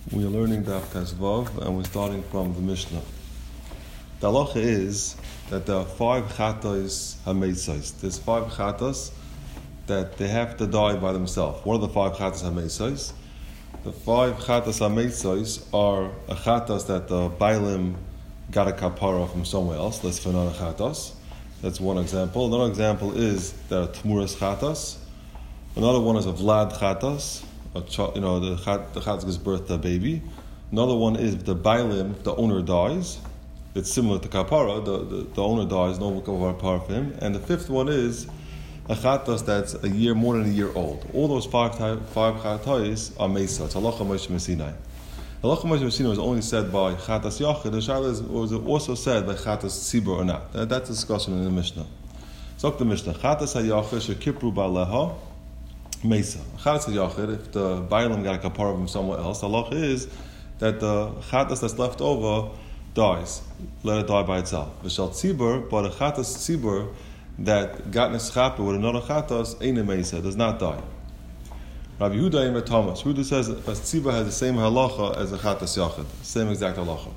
We are learning Daf Tezvav, and we're starting from the Mishnah. The halacha is that there are 5 chatos hameisos. There's 5 chatos that they have to die by themselves. What are the 5 chatos hameisos? The 5 chatos hameisos are a chatos that the bailim got a kapara from somewhere else. Let's find out a chatos. That's one example. Another example is there are tmuras chatos. Another one is a vlad chatos. The chatos gives birth to a baby. Another one is the bailim, the owner dies. It's similar to kapara. The owner dies, no kapara for him. And the 5th one is a chatos that's more than a year old. All those 5 chatos are mesa. It's halacha Moshe Messinai. Halacha Moshe Messinai was only said by chatos yachid. The shaila was also said by chatos tzibur or not. That's a discussion in the Mishnah. So the Mishnah, chatos hayachid shekipru baleha mesa. Chatos hayachid, if the bailim got a kapara from somewhere else, the halacha is that the chatos that's left over dies. Let it die by itself. V'shal tzibur, but a chatos tzibur that got neschaper with another chatos, eine mesa, does not die. Rabbi Yehuda Eimer Thomas. Yehuda says a tzibur has the same halacha as a chatos yachid, same exact halacha.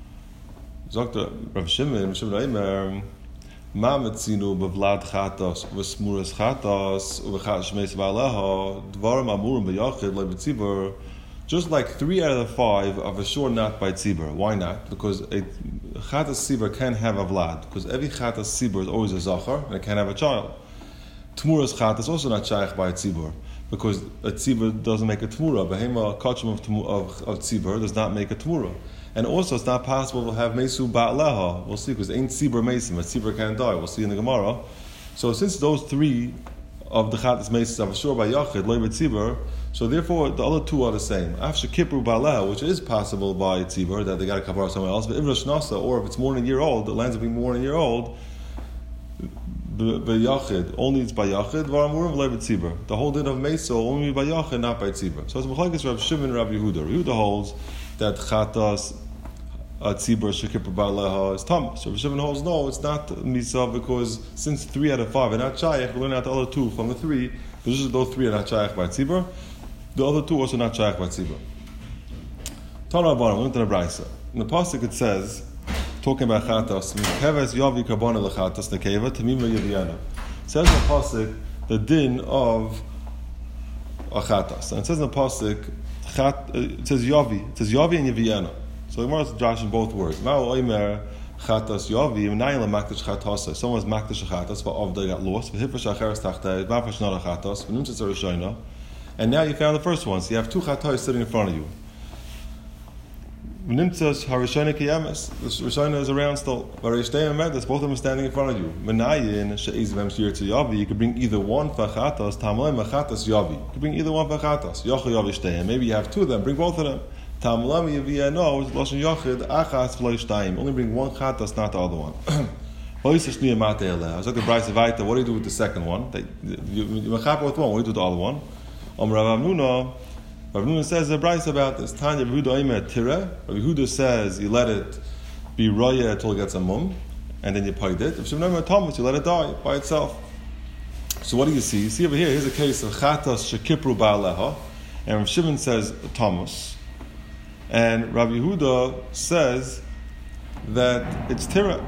Dr. Rav Shimon Eimer, ma metzinu bevlad chatos v'smuras chatos u'v'chatos shmeis v'aleha dvarim amurim b'yachid le'b'tzibur. Just like 3 out of the 5 are for sure not by tzibur. Why not? Because a chatas tzibur can have a vlad. Because every chatas tzibur is always a zachar and it can have a child. Tmuras chatas also not shaykh by a tzibur. Because a tzibur doesn't make a tmura. Behema kachim of tzibur does not make a tmura. And also it's not possible to have mesu ba'aleha. We'll see, because ain't tzibur mesim. A tzibur can't die. We'll see in the Gemara. So since those 3 of the chatas mesis are for sure by yachid, loy b'tzibur, so therefore the other 2 are the same. After kipru ba'aleha, which is possible by tzibur, that they got a kapara somewhere else, but ivra shnasa, or if it's more than a year old, it lands up being more than a year old, b'yachid, only it's by yachid, v'amurim v'lei b'tzibur. The whole din of mesa only by yachid, not by tzibur. So it's machlokes Rav Shimon and Rabbi Yehuda. Rabbi Yehuda holds that chatas tzibur shekipru ba'aleha is tamas. So Rav Shimon holds no, it's not misa, because since 3 out of 5 are not shaykh, we learn out the other 2 from the 3. But just those 3 are not shaykh by tzibur. The other 2 also not shaykh by tzibur. Tana Rabbanan, we went to the Brisa. In the pasuk it says, talking about chatas, "Keves yavi karbana lechatas nekeva tamima yaviana." It says in the pasuk the din of a chatas, and it says in the pasuk it says yavi and yaviana. So the Gemara is joshing both words. Ma'u oimer chatas yavi v'nayim lemakdash chatasa. Someone's makdash chatas, but of they got lost. V'hifash acheres tachtei v'afash not a chatas v'nimtzas arishayna. And now you found the first one. So you have 2 chatos sitting in front of you. V'nimtzas harishayna kiyames. The rishayna is around still. V'reishtei amedas. Both of them are standing in front of you. Menayin she'ez v'em shir to yavi. You could bring either one for chatas. Tamlem chatas yavi. You could bring either one for chatas. Yochel yavi shteiim. Maybe you have 2 of them. Bring both of them. Tamlem yaviano is lashon yochid achas v'lo shteiim. Only bring one chatas, not the other one. I was like the Brisa Vaita. What do you do with the second one? You mechaper with one. What do you do with the other one? Rav Nuna says the Brisa about this. Tanya Rav Yehuda Eimer Tira. Rav Yehuda says you let it be roya until it gets a mum, and then you paid it. If Shimon Eimer Thomas, you let it die by itself. So what do you see? You see over here. Here's a case of chatas shekipru ba'aleha, and Rav Shimon says Thomas, and Rav Yehuda says that it's Tira.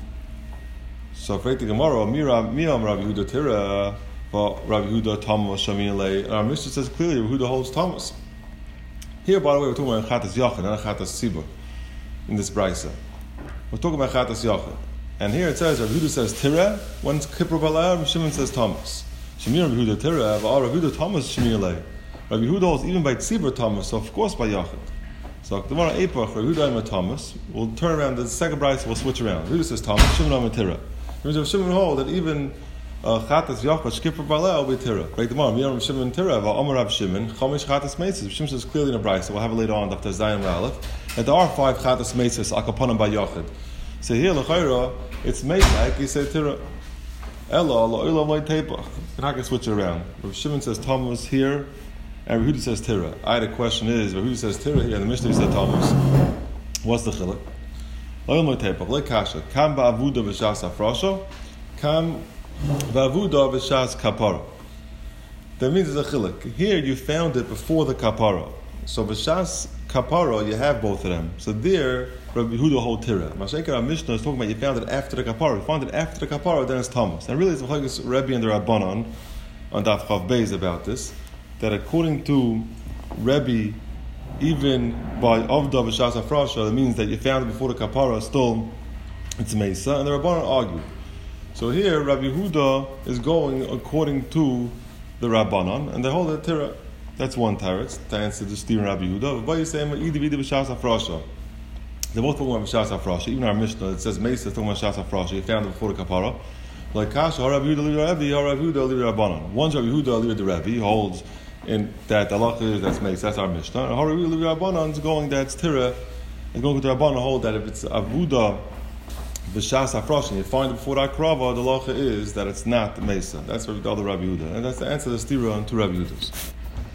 So if I the Gemara, Miram Rav Yehuda Tira, but Rav Yehuda Thomas Shaminale, and our Mishnah says clearly Rav Yehuda holds Thomas. Here, by the way, we're talking about chatas yachid, not chatas tzibur. In this brisa, we're talking about chatas yachid, and here it says Rav Yehuda says Tira. One's kipru ba'aleha, Rav Shimon says Thomas. Shemir Rav Yehuda Tira, but Rav Yehuda Thomas Shaminale. Rav Yehuda holds even by tzibur Thomas, so of course by yachid. So the Gemara Eipach Rav Yehuda Eimer Thomas. We'll turn around the second brisa. We'll switch around. Rav Yehuda says Thomas. Shimon Eimer Tira. Rav Shimon hold that even chatas yachid shkipur ba'aleha will be Tira. Right, the Gemara Miram Shimon Tira. V'Amar Rav Shimon Chamish chatas mesis. Shimon says clearly in a brisa. We'll have it later on after Zayin Ralef that there are 5 chatas mesis akapanim by yachid. So here l'chayra it's meisa. You say Tira. Ella la'olam le'teipach. And I can switch it around. Rav Shimon says Thomas here, and Rav Yehuda says Tira. The question is, Rav Yehuda says Tira here, and the Mishnah says Thomas. What's the chiluk? La'olam le'teipach le'kasha kam ba'avuda v'shas afrasha kam ba'avuda v'shas kapara. That means there's a chiluk. Here you found it before the kapara. So B'Shas Kapara, you have both of them. So there, Rabbi Yehuda hold Tira. Masha'ikar Mishnah is talking about you found it after the Kapara. You found it after the Kapara, then it's Thomas. And really, it's Machlokes Rebbe and the Rabbanon on Daf Chav Beis about this, that according to Rebbe, even by Avda B'Shas Afrasha, it means that you found it before the Kapara, still it's Mesa, and the Rabbanon argue. So here, Rabbi Yehuda is going according to the Rabbanon, and they hold it Tira. That's one teretz to answer the Steer and Rabbi Yehuda. But you say B'Shas Afrasha. They're both talking about B'Shas Afrasha. Even our Mishnah, it says Mesa is talking about B'Shas Afrasha. You found it before the Kapara. Like Kasha, Rabbi Yehuda, Rabbi Yehuda, Rabbanon. One's Rabbi Yehuda, the Rebbe, he holds in that Allah is that's Mesa. That's our Mishnah. And Rabbi Yehuda, Rabbanon is going that's Tira. It's going to the Rabbanon hold that if it's Avuda B'Shas Afrasha, and you find it before that Krava, the lacha is that it's not Mesa. That's what the other Rabbi Yehuda. And that's the answer to the Stira and two Rabbi Yehudas.